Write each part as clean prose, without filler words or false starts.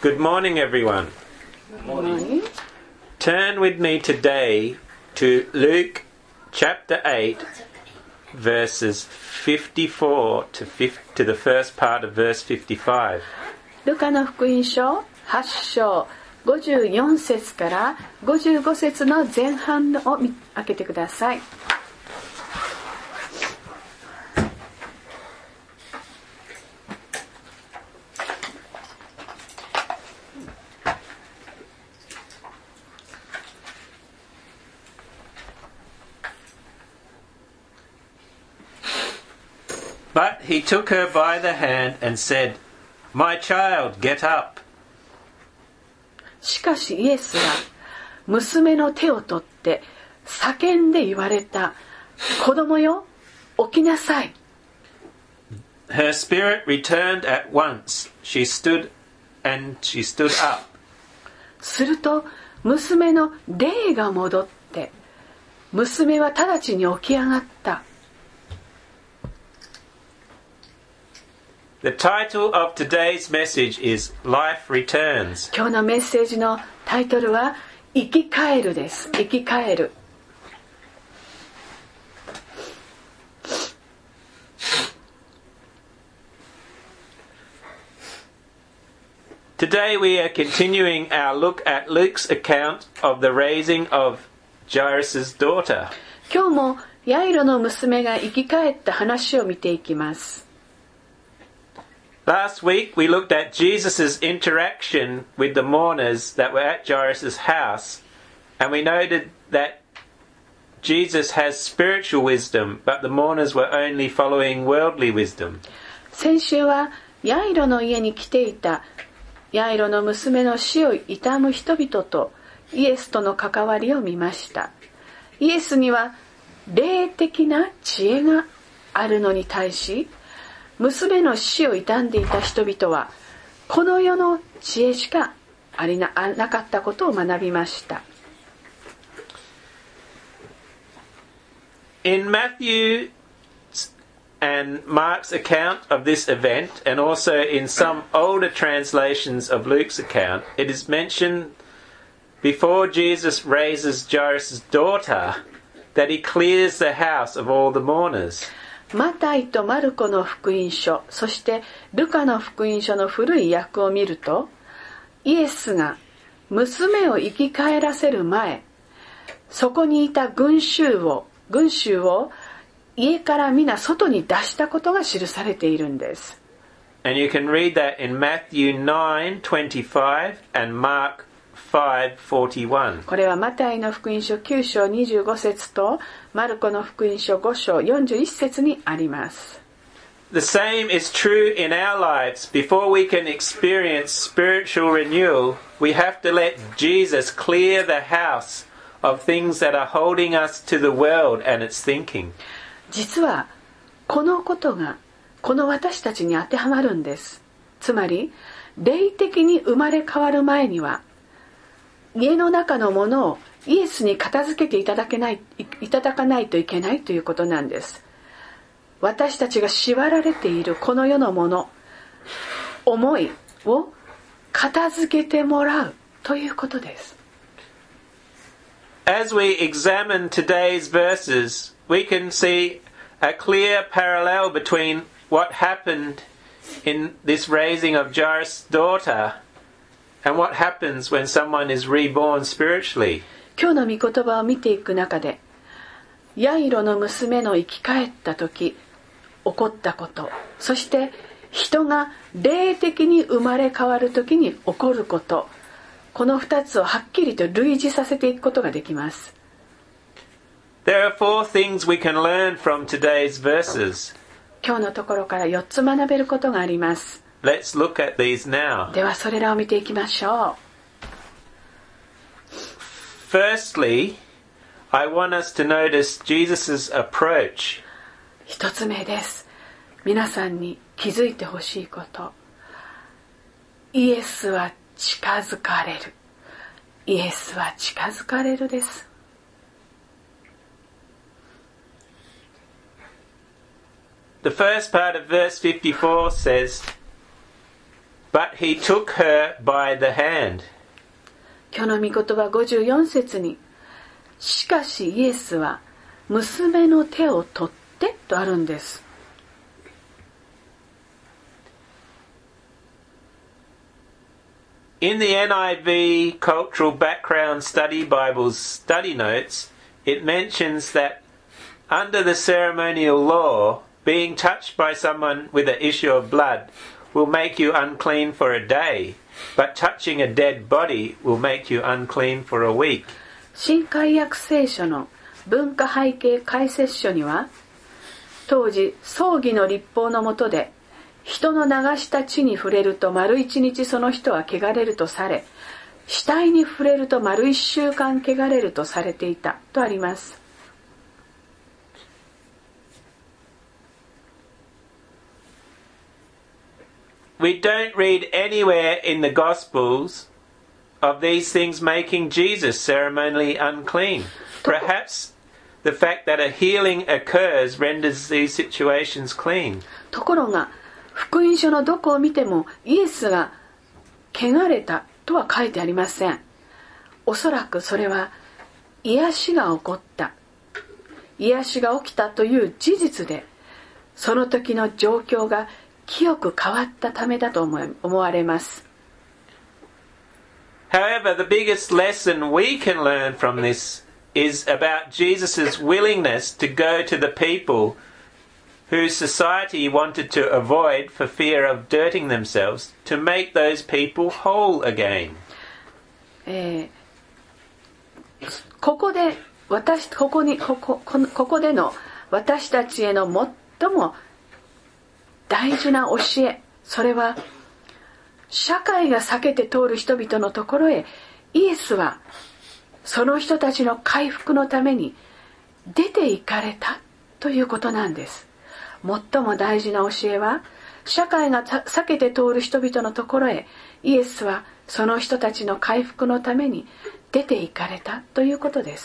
Good morning, everyone. Good morning. Turn with me today to Luke chapter 8, verses 54 to the first part of verse 55. ルカの福音書8章54節から55節の前半を開けてください。 But he took her by the hand and said, My child, get up. しかしイエスは娘の手を取って叫んで言われた。子供よ、起きなさい。 Her spirit returned at once. She stood up. すると娘の霊が戻って娘は直ちに起き上がった。 The title of today's message is Life Returns. 今日のメッセージのタイトルは生き返るです。生き返る。 Today we are continuing our look at Luke's account of the raising of Jairus' daughter. 今日もヤイロの娘が生き返った話を見ていきます。 Last week we looked at Jesus' interaction with the mourners that were at Jairus' house, and we noted that Jesus has spiritual wisdom, but the mourners were only following worldly wisdom. 先週はヤイロの家に来ていたヤイロの娘の死を悼む人々とイエスとの関わりを見ました。イエスには霊的な知恵があるのに対し、娘の死を悼んでいた人々はこの世の知恵しかなかったことを学びました。 In Matthew and Mark's account of this event, and also in some older translations of Luke's account, it is mentioned before Jesus raises Jairus' daughter that he clears the house of all the mourners. マタイとマルコの福音書、そしてルカの福音書の古い訳を見ると、イエスが娘を生き返らせる前、そこにいた群衆を家から皆外に出したことが記されているんです。 And you can read that in Matthew 9:25 and Mark 5:41. これはマタイの福音書9章25節とマルコの福音書5章41節にあります。 The same is true in our lives. Before we can experience spiritual renewal, we have to let Jesus clear the house of things that are holding us to the world and its thinking. 実はこのことがこの私たちに当てはまるんです。つまり霊的に生まれ変わる前には家の中のものをイエスに片付けていただかないといけないということなんです。私たちが縛られているこの世のもの、思いを片付けてもらうということです。 As we examine today's verses, we can see a clear parallel between what happened in this raising of Jairus' daughter and what happens when someone is reborn spiritually. 今日の御言葉を見ていく中で、ヤイロの娘の生き返った時起こったこと、そして人が霊的に生まれ変わる時に起こること、この2つをはっきりと類似させていくことができます。 There are 4 things we can learn from today's verses. 今日のところから4つ学べることがあります。 Let's look at these now. ではそれらを見ていきましょう。 Firstly, I want us to notice Jesus' approach. 1つ目です。皆さんに気づいてほしいこと。イエスは近づかれる。イエスは近づかれるです。 The first part of verse 54 says, But he took her by the hand. 今日の御言葉54節に、しかしイエスは娘の手を取ってとあるんです。 In the NIV Cultural Background Study Bible's study notes, it mentions that under the ceremonial law, being touched by someone with an issue of blood will make you unclean for a day, but touching a dead body will make you unclean for a week. 新海訳聖書の文化背景解説書には、当時葬儀の律法の下で人の流した血に触れると丸一日その人は汚れるとされ、死体に触れると丸一週間汚れるとされていたとあります。 We don't read anywhere in the Gospels of these things making Jesus ceremonially unclean. Perhaps the fact that a healing occurs renders these situations clean. ところが、福音書のどこを見てもイエスが汚れたとは書いてありません。おそらくそれは癒しが起こった、癒しが起きたという事実で、その時の状況が清く変わったためだと思われます。 However, the biggest lesson we can learn from this is about Jesus' willingness to go to the people whose society wanted to avoid for fear of dirtying themselves, to make those people whole again. ここでの私たちへの最も大事な教え、それは社会が避けて通る人々のところへイエスはその人たちの回復のために出て行かれたということなんです。最も大事な教えは、社会が避けて通る人々のところへイエスはその人たちの回復のために出て行かれたということです。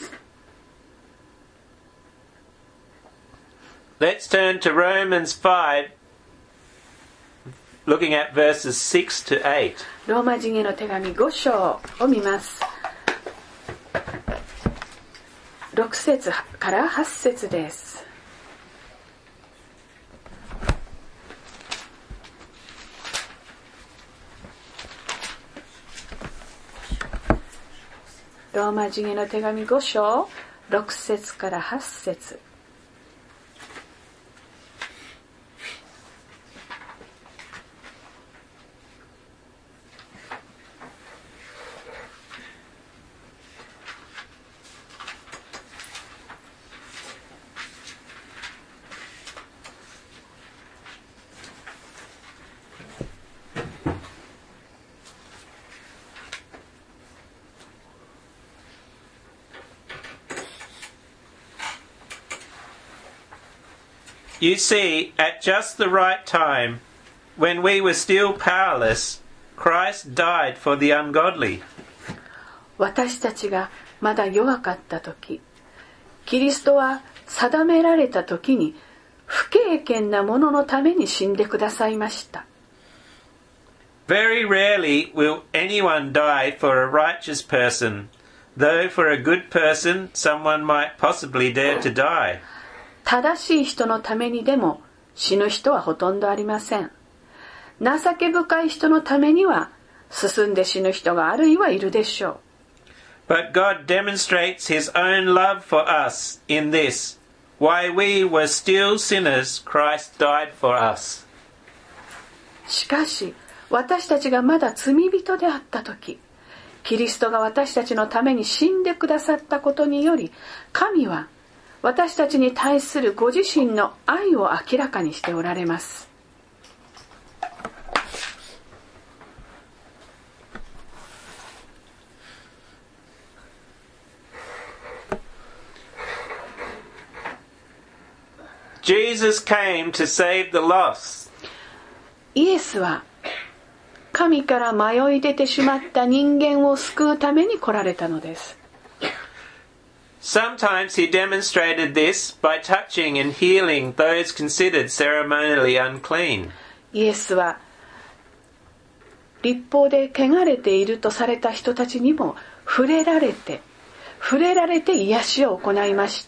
Let's turn to Romans 5, looking at verses 6 to 8. ローマ人への手紙5章を見ます。6節から8節です。ローマ人への手紙5章6節から8節。 You see, at just the right time, when we were still powerless, Christ died for the ungodly. 私たちがまだ弱かった時、キリストは定められた時に不経験な者のために死んでくださいました。 Very rarely will anyone die for a righteous person, though for a good person someone might possibly dare to die. 正しい人のためにでも死ぬ人はほとんどありません。情け深い人のためには進んで死ぬ人があるいはいるでしょう。But God demonstrates His own love for us in this. While we were still sinners, Christ died for us. しかし、私たちがまだ罪人であったとき、キリストが私たちのために死んでくださったことにより、神は私たちに対するご自身の愛を明らかにしておられます。 Jesus came to save the lost. イエスは神から迷い出てしまった人間を救うために来られたのです。 Sometimes he demonstrated this by touching and healing those considered ceremonially unclean. イエスは律法で汚れているとされた人たちにも触れられて癒しを行いました。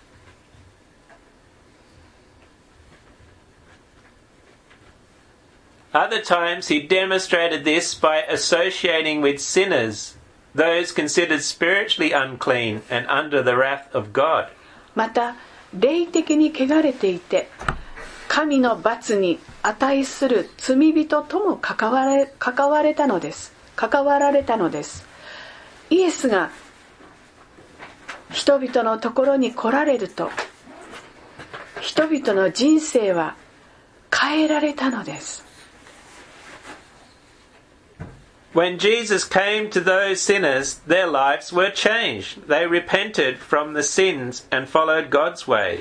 Other times he demonstrated this by associating with sinners, those considered spiritually unclean and under the wrath of God. また霊的に汚れていて神の罰に値する罪人とも関わられたのです。イエスが人々のところに来られると、人々の人生は変えられたのです。 When Jesus came to those sinners, their lives were changed. They repented from the sins and followed God's ways.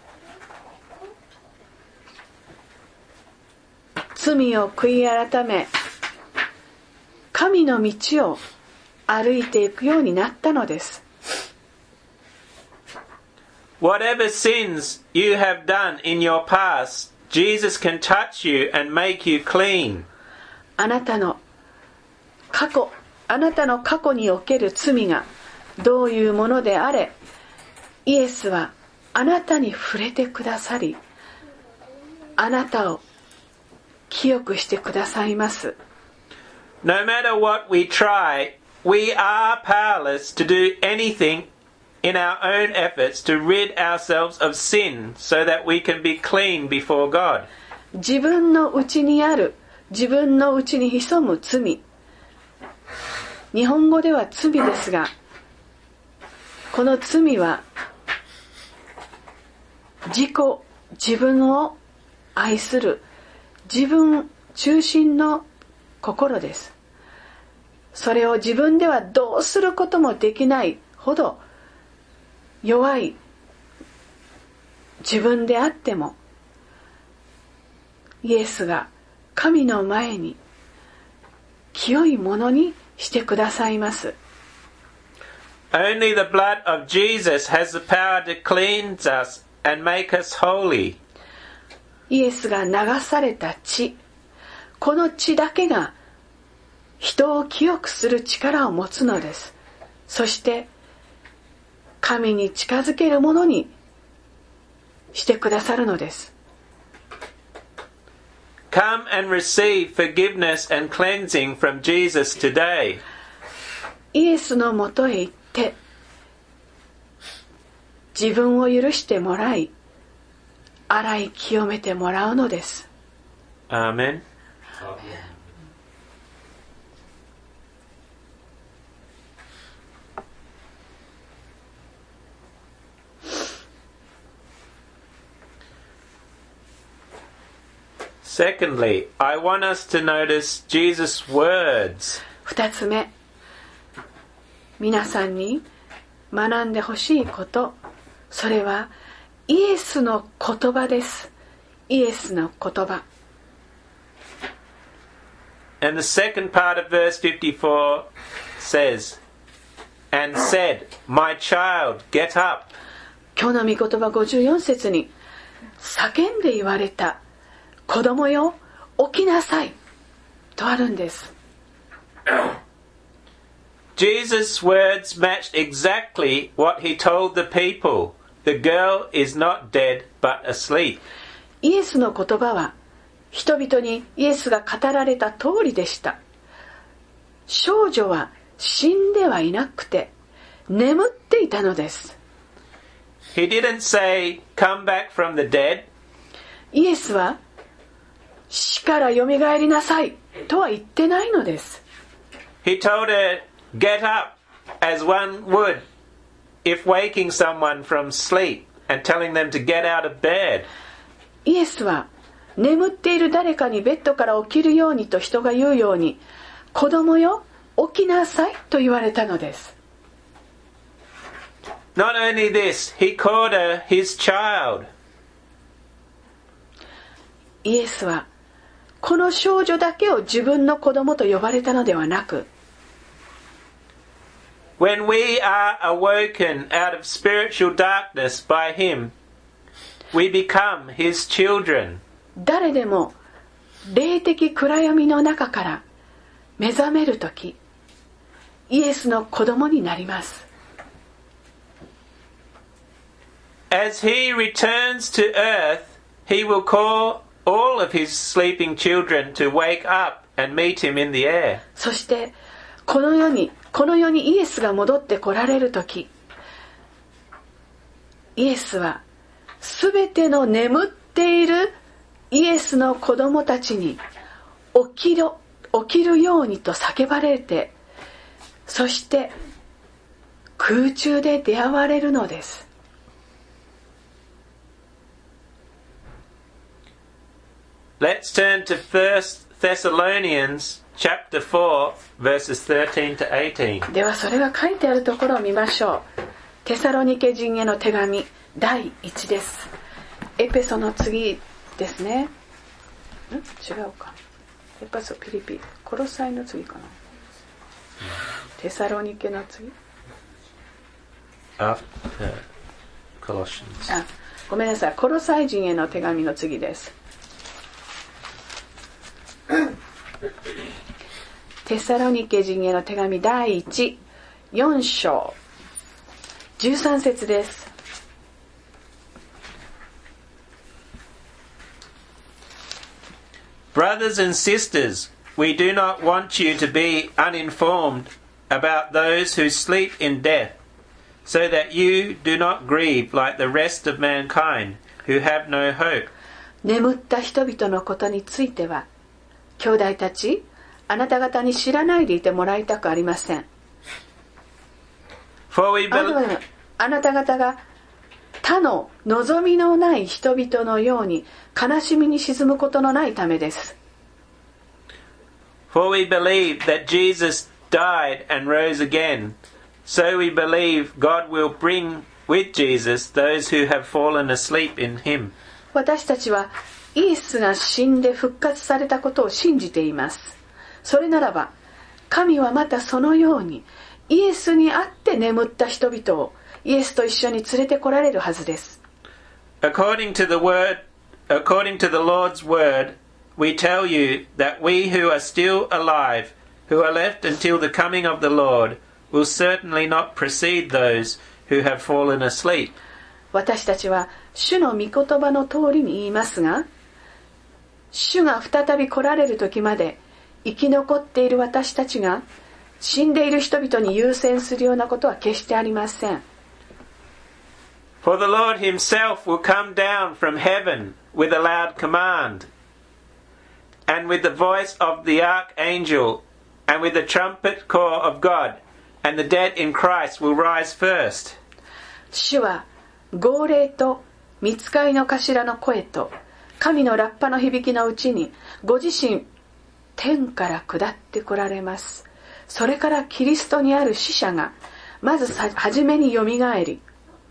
罪を悔い改め、神の道を歩いていくようになったのです。 Whatever sins you have done in your past, Jesus can touch you and make you clean. あなたの過去における罪がどういうものであれ、イエスはあなたに触れてくださり、あなたを清くしてくださいます。 No matter what we try, we are powerless to do anything in our own efforts to rid ourselves of sin so that we can be clean before God. 自分の内に潜む罪、日本語では罪ですが、この罪は自分を愛する自分中心の心です。それを自分ではどうすることもできないほど弱い自分であっても、イエスが神の前に清いものにしてくださいます。 Only the blood of Jesus has the power to cleanse us and make us holy. イエスが流された血、この血だけが人を清くする力を持つのです。そして神に近づけるものにしてくださるのです。 Come and receive forgiveness and cleansing from Jesus today. イエスのもとへ行って自分を許してもらい、洗い清めてもらうのです。 アーメン。Secondly, I want us to notice Jesus' words. 2つ目、皆さんに学んでほしいこと、それはイエスの言葉です。イエスの言葉。 And the second part of verse 54 says, and said, My child, get up. 今日の御言葉54節に、叫んで言われた。子供よ、起きなさいとあるんです。 Jesus' words matched exactly what he told the people. The girl is not dead but asleep. イエスの言葉は人々にイエスが語られた通りでした。少女は死んではいなくて眠っていたのです。 He didn't say, come back from the dead. イエスは死からよみがえりなさいとは言ってないのです。 He told her, get up, as one would if waking someone from sleep and telling them to get out of bed. イエスは眠っている誰かにベッドから起きるようにと人が言うように、子供よ、起きなさいと言われたのです。 Not only this, he called her his child. イエスはこの少女だけを自分の子供と呼ばれたのではなく、 When we are awoken out of spiritual darkness by him, we become his children. 誰でも霊的暗闇の中から目覚めるとき、イエスの子供になります。 As he returns to earth, he will call all of his sleeping children to wake up and meet him in the air. そしてこの世にイエスが戻って来られるとき、イエスはすべての眠っているイエスの子供たちに起きるようにと叫ばれて、そして空中で出会われるのです。 Let's turn to 1 Thessalonians chapter 4 verses 13 to 18. ではそれが書いてあるところを見ましょう。テサロニケ人への手紙第1です。エペソの次ですね。違うか。エペソ、ピリピ、コロサイの次かな。テサロニケの次。 Colossians. ごめんなさい。コロサイ人への手紙の次です。テサロニケ人への手紙第1、4章、13節です。 Brothers and sisters, we do not want you to be uninformed about those who sleep in death, so that you do not grieve like the rest of mankind who have no hope. 眠った人々のことについては、兄弟たち、あなた方に知らないでいてもらいたくありません。あなた方が他の望みのない人々のように悲しみに沈むことのないためです。 For we believe that Jesus died and rose again, so we believe God will bring with Jesus those who have fallen asleep in him. 私たちはイエスが死んで復活されたことを信じています。それならば、神はまたそのようにイエスにあって眠った人々をイエスと一緒に連れて来られるはずです。 According to the Lord's word, we tell you that we who are still alive, who are left until the coming of the Lord, will certainly not precede those who have fallen asleep. 私たちは主の御言葉の通りに言いますが、主が再び来られる時まで生き残っている私たちが死んでいる人々に優先するようなことは決してありません。 For the Lord himself will come down from heaven with a loud command, and with the voice of the archangel, and with the trumpet call of God, and the dead in Christ will rise first. 主は号令と御使いの頭の声と神のラッパの響きのうちにご自身天から下って来られます。それからキリストにある死者がまずはじめによみがえり、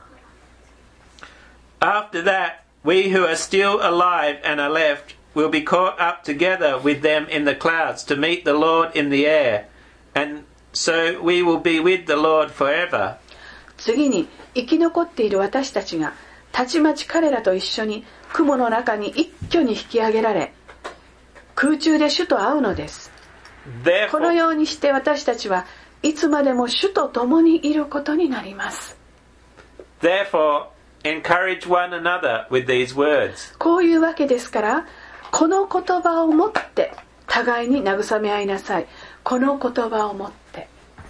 After that, we who are still alive and are left will be caught up together with them in the clouds to meet the Lord in the air, and so we will be with the Lord forever. 次に生き残っている私たちがたちまち彼らと一緒に雲の中に一挙に引き上げられ、空中で主と会うのです。このようにして私たちはいつまでも主と共にいることになります。 Therefore, encourage one another with these words. こういうわけですから、この言葉をもって互いに慰め合いなさい。この言葉をもって。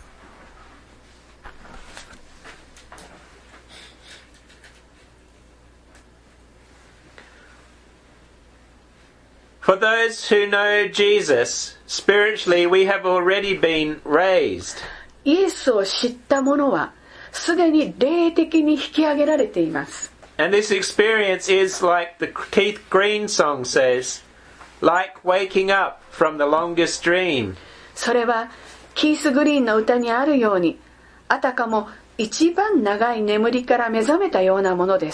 For those who know Jesus, spiritually we have already been raised. イエスを知った者はすでに霊的に引き上げられています。 And this experience is, like the Keith Green song says, like waking up from the longest dream. それはキース・グリーンの歌にあるように、あたかも一番長い眠りから目覚めたようなものです。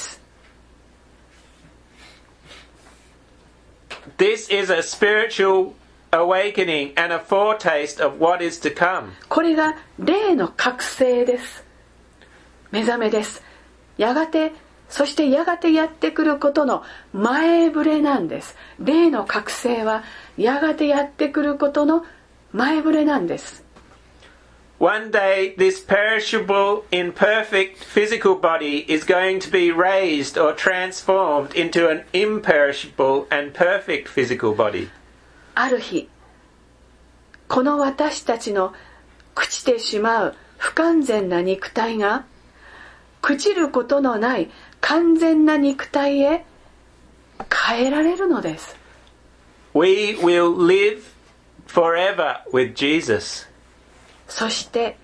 This is a spiritual awakening and a foretaste of what is to come. これが霊の覚醒です。目覚めです。そしてやがてやってくることの前触れなんです。霊の覚醒はやがてやってくることの前触れなんです。 One day, this perishable, imperfect physical body is going to be raised or transformed into an imperishable and perfect physical body. ある日、この私たちの朽ちてしまう不完全な肉体が、朽ちることのない完全な肉体へ変えられるのです。 We will live forever with Jesus. そして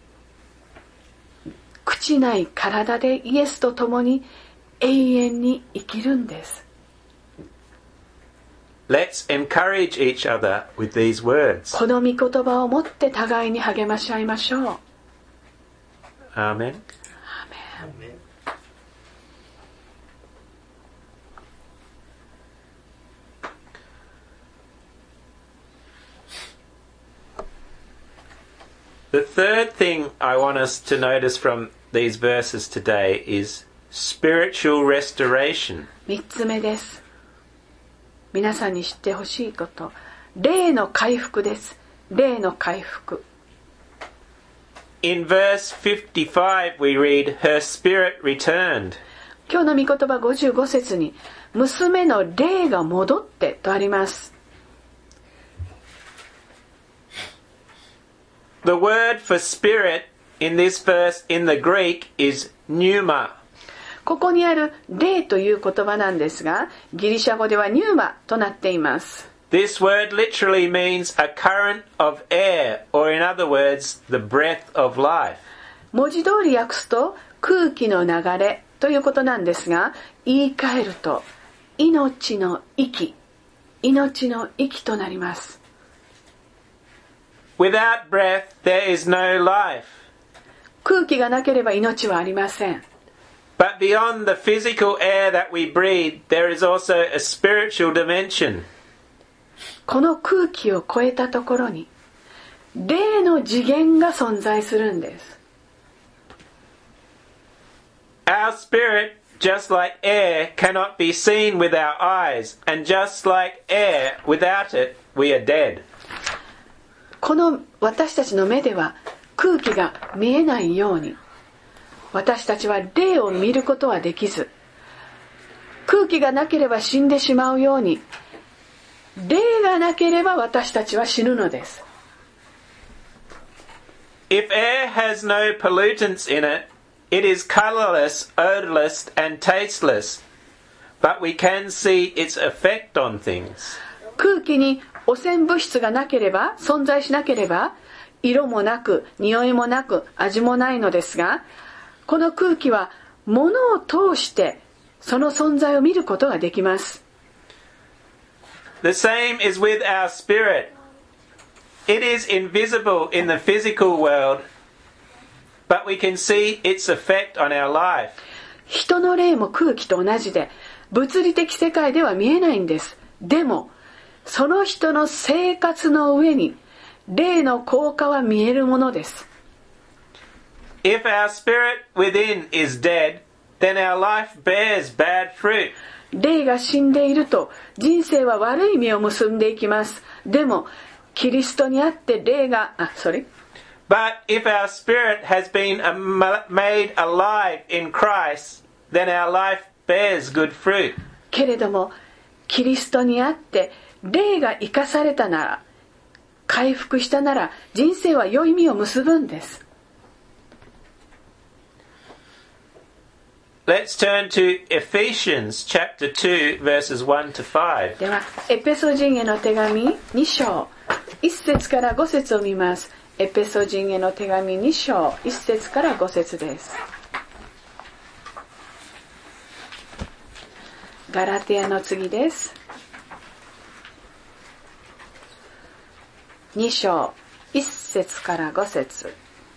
朽ちない体でイエスと共に永遠に生きるんです。 Let's encourage each other with these words. この御言葉を持って互いに励まし合いましょう。 Amen. The third thing I want us to notice from these verses today is spiritual restoration. 3つ目です。皆さんに知ってほしいこと、霊の回復です。霊の回復。 In verse 55 we read, her spirit returned. 今日の御言葉55節に、娘の霊が戻ってとあります。 The word for spirit in this verse in the Greek is pneuma. ここにある霊という言葉なんですが、ギリシャ語ではニューマとなっています。 This word literally means a current of air, or in other words, the breath of life. 文字通り訳すと空気の流れということなんですが、言い換えると命の息、命の息となります。 Without breath, there is no life. 空気がなければ命はありません。 But beyond the physical air that we breathe, there is also a spiritual dimension. この空気を超えたところに霊の次元が存在するんです。 Our spirit, just like air, cannot be seen with our eyes, and just like air, without it, we are dead. この私たちの目では空気が見えないように、私たちは霊を見ることはできず、空気がなければ死んでしまうように、霊がなければ私たちは死ぬのです。 If air has no pollutants in it, it is colorless, odorless, and tasteless, but we can see its effect on things. 空気に汚染物質がなければ、存在しなければ、色もなく、匂いもなく、味もないのですが、この空気は物を通してその存在を見ることができます。 The same is with our spirit. It is invisible in the physical world, but we can see its effect on our life. 人の霊も空気と同じで、物理的世界では見えないんです。でも、その人の生活の上に霊の効果は見えるものです。 If our spirit within is dead, then our life bears bad fruit. 霊が死んでいると人生は悪い実を結んでいきます。でもキリストにあって霊が But if our spirit has been made alive in Christ, then our life bears good fruit. けれどもキリストにあって霊が生かされたなら、回復したなら人生は良い実を結ぶんです。 Let's turn to Ephesians chapter 2 verses 1 to 5. ではエペソ人への手紙2章1節から5節を見ます。エペソ人への手紙2章1節から5節です。ガラテヤの次です。2章1節から5節。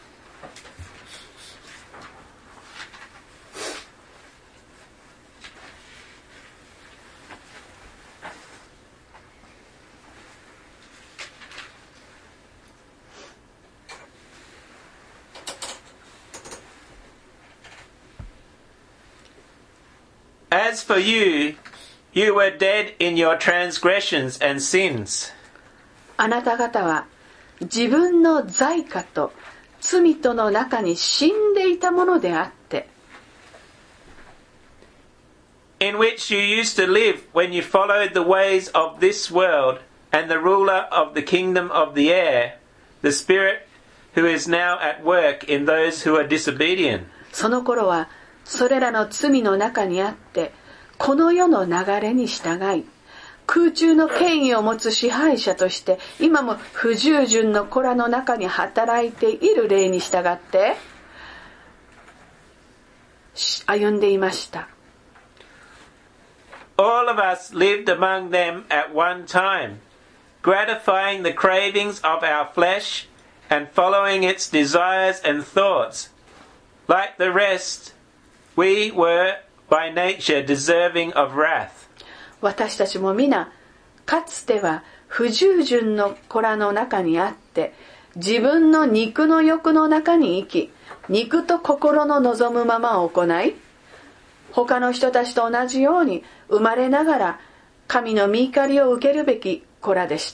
As for you, you were dead in your transgressions and sins. あなた方は自分の罪過と罪との中に死んでいたものであって、 in which you used to live when you followed the ways of this world and the ruler of the kingdom of the air, the spirit who is now at work in those who are disobedient. その頃はそれらの罪の中にあって、この世の流れに従い、空中の権威を持つ支配者として今も不従順の子らの中に働いている霊に従って歩んでいました。 All of us lived among them at one time, gratifying the cravings of our flesh and following its desires and thoughts. Like the rest, we were by nature deserving of wrath. 私たちも皆かつては不従順の子らの中にあって、自分の肉の欲の中に生き、肉と心の望むままを行い、他の人たちと同じように生まれながら神の御怒りを受けるべき子らでした。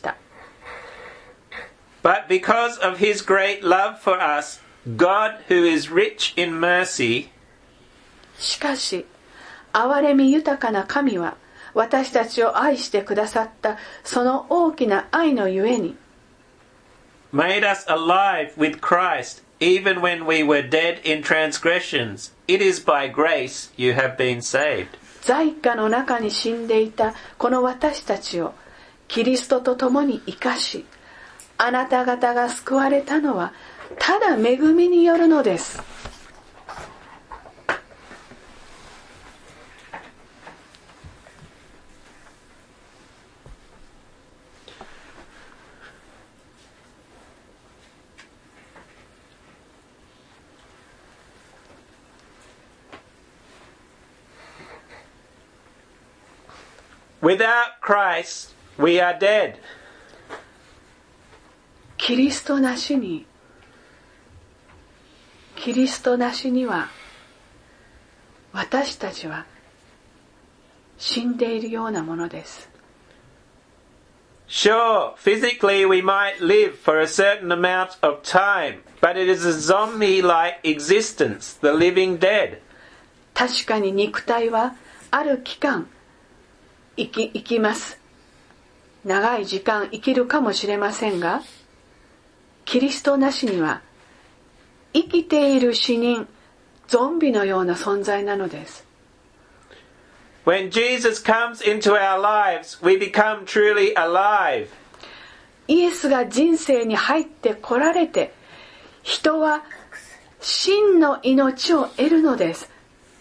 But because of his great love for us, God, who is rich in mercy, しかし憐れみ豊かな神は私たちを愛してくださったその大きな愛のゆえに、 made us alive with Christ even when we were dead in transgressions. It is by grace you have been saved. 罪過の中に死んでいたこの私たちをキリストと共に生かし、あなた方が救われたのはただ恵みによるのです。 Without Christ, we are dead. キリストなしには私たちは死んでいるようなものです。 Sure, physically we might live for a certain amount of time, but it is a zombie-like existence, the living dead. 確かに肉体はある期間生きます。長い時間生きるかもしれませんが、キリストなしには生きている死人、ゾンビのような存在なのです。 When Jesus comes into our lives, we become truly alive. イエスが人生に入ってこられて、人は真の命を得るのです。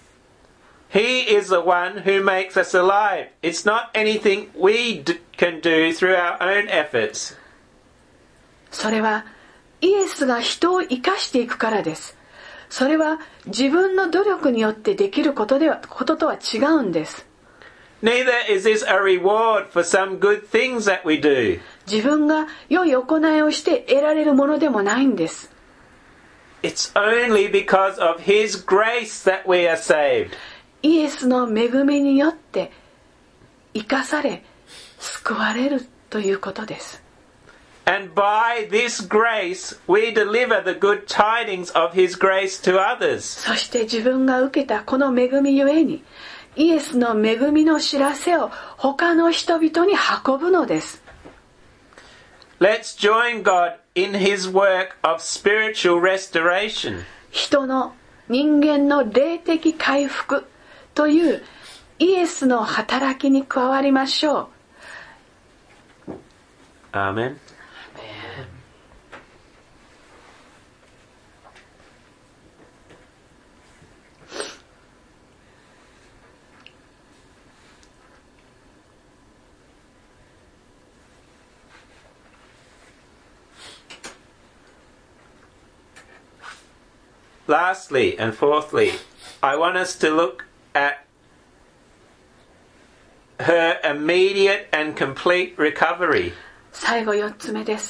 He is the one who makes us alive. It's not anything we can do through our own efforts. それはイエスが人を生かしていくからです。それは自分の努力によってできることとは違うんです。 Neither is this a reward for some good things that we do. 自分が良い行いをして得られるものでもないんです。 It's only because of His grace that we are saved. イエスの恵みによって生かされ救われるということです。 And by this grace we deliver the good tidings of His grace to others. そして自分が受けたこの恵みゆえにイエスの恵みの知らせを他の人々に運ぶのです。 Let's join God in His work of spiritual restoration. 人間の霊的回復というイエスの働きに加わりましょう。 アーメン。Lastly and fourthly, I want us to look at her immediate and complete recovery. 最後4つ目です。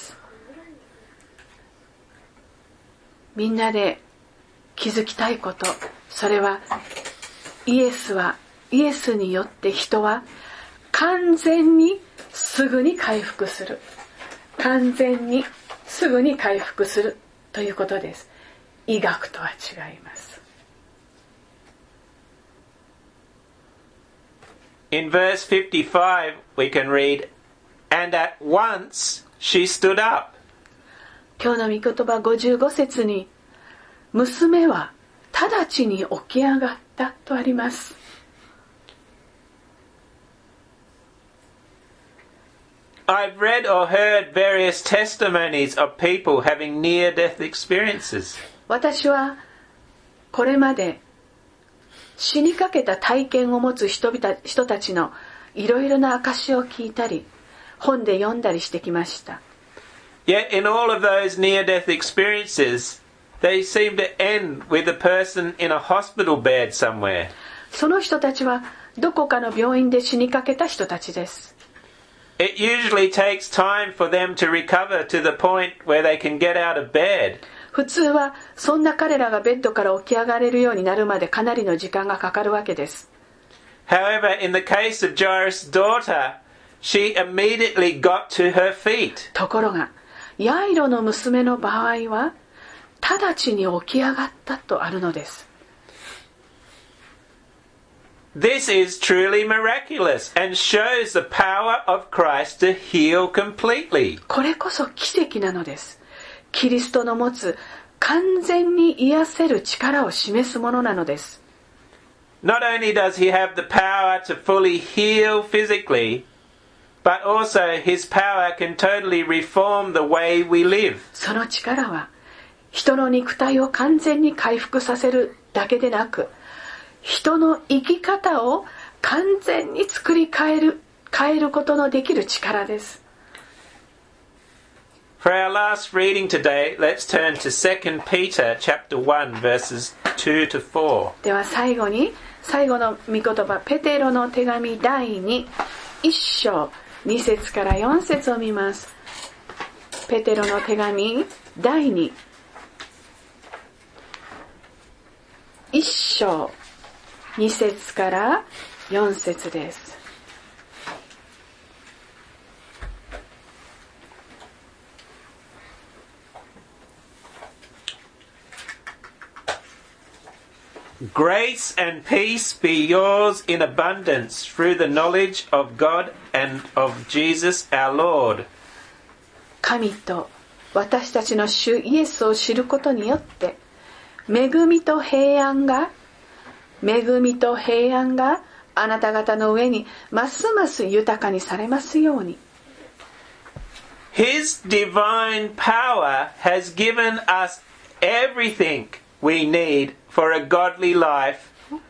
みんなで気づきたいこと、それはイエスによって人は完全にすぐに回復する。完全にすすぐに回復するということです。医学とは違います。 In verse 55 we can read, And at once she stood up. 今日の御言葉55節に、娘は直ちに起き上がったとあります。 I've read or heard various testimonies of people having near-death experiences. 私はこれまで死にかけた体験を持つ人たちのいろいろな証を聞いたり、本で読んだりしてきました。 Yet in all of those near-death experiences, they seem to end with a person in a hospital bed somewhere. その人たちはどこかの病院で死にかけた人たちです。 It usually takes time for them to recover to the point where they can get out of bed. 普通はそんな彼らがベッドから起き上がれるようになるまでかなりの時間がかかるわけです。 However, in the case of Jairus' daughter, she immediately got to her feet. ところが、ヤイロの娘の場合は直ちに起き上がったとあるのです。 This is truly miraculous and shows the power of Christ to heal completely. これこそ奇跡なのです。キリストの持つ完全に癒せる力を示すものなのです。 Not only does he have the power to fully heal physically, but also his power can totally reform the way we live. その力は人の肉体を完全に回復させるだけでなく、人の生き方を完全に作り変えることのできる力です。 For our last reading today, let's turn to 2 Peter chapter 1 verses 2 to 4. では最後の御言葉、ペテロの手紙第2、1章2節から4節を見ます。ペテロの手紙第2、1章2節から4節です。 Grace and peace be yours in abundance through the knowledge of God and of Jesus our Lord. 神と私たちの主イエスを知ることによって、恵みと平安があなた方の上にますます豊かにされますように。 His divine power has given us everything we need for a godly life.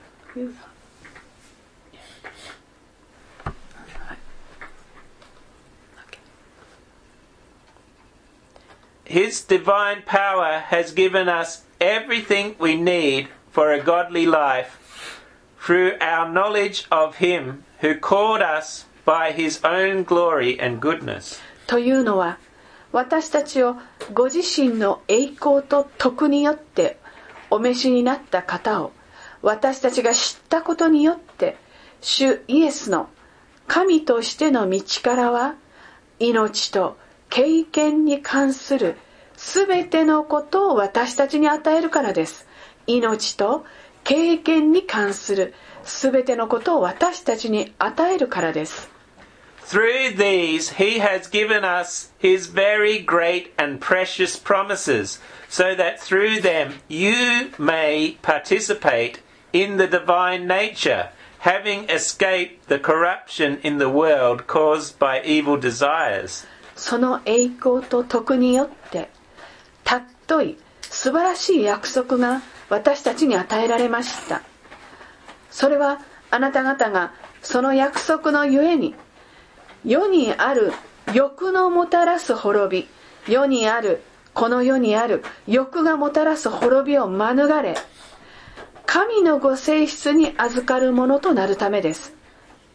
His divine power has given us everything we need for a godly life through our knowledge of Him who called us by His own glory and goodness. というのは、私たちをご自身の栄光と徳によってお召しになった方を私たちが知ったことによって、主イエスの神としての道からは命と経験に関するすべてのことを私たちに与えるからです。命と経験に関するすべてのことを私たちに与えるからです。 Through these, He has given us His very great and precious promises, so that through them you may participate in the divine nature, having escaped the corruption in the world caused by evil desires. その栄光と徳によって、たっとい素晴らしい約束が私たちに与えられました。それはあなた方がその約束のゆえに、世にある欲のもたらす滅び、この世にある欲がもたらす滅びを免れ、神のご性質に預かるものとなるためです。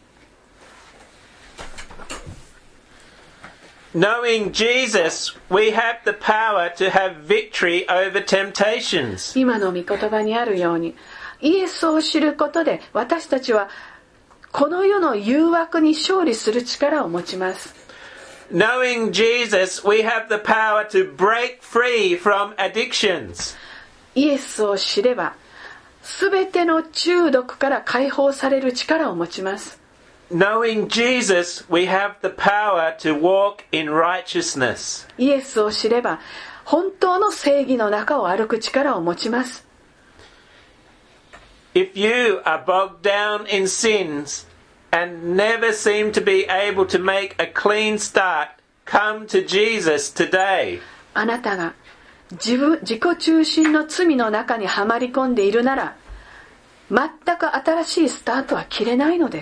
Knowing Jesus, we have the power to have victory over temptations. 今の御言葉にあるように、イエスを知ることで私たちはこの世の誘惑に勝利する力を持ちます。 Knowing Jesus, we have the power to break free from addictions. イエスを知れば、すべての中毒から解放される力を持ちます。 Knowing Jesus, we have the power to walk in righteousness. イエスを知れば、本当の正義の中を歩く力を持ちます。 If you are bogged down in sins and never seem to be able to make a clean start, come to Jesus today. あなたが自己中心の罪の中にはまり込んでいるなら、全く新しいスタートは切れないのです。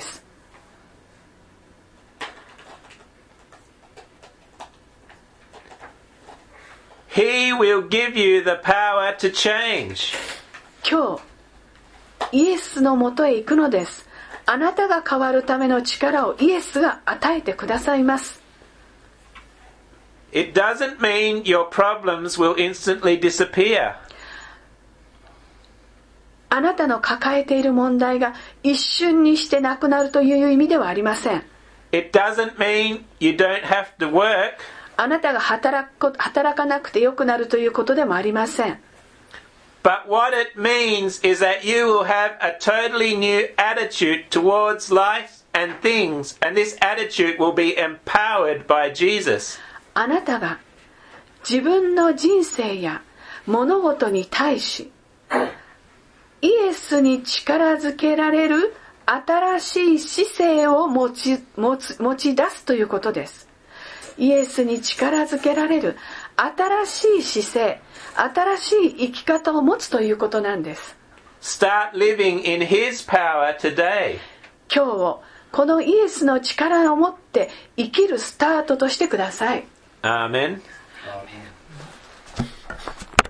He will give you the power to change. 今日、イエスのもとへ行くのです。あなたが変わるための力をイエスが与えてくださいます。 It doesn't mean your problems will instantly disappear. あなたの抱えている問題が一瞬にしてなくなるという意味ではありません。 It doesn't mean you don't have to work. あなたが働かなくてよくなるということでもありません。 But what it means is that you will have a totally new attitude towards life and things, and this attitude will be empowered by Jesus. あなたが自分の人生や物事に対し、イエスに力づけられる新しい姿勢を持ち出すということです。イエスに力づけられる新しい姿勢、新しい生き方を持つということなんです。 Start living in His power today. 今日をこのイエスの力を持って生きるスタートとしてください。 Amen. Amen.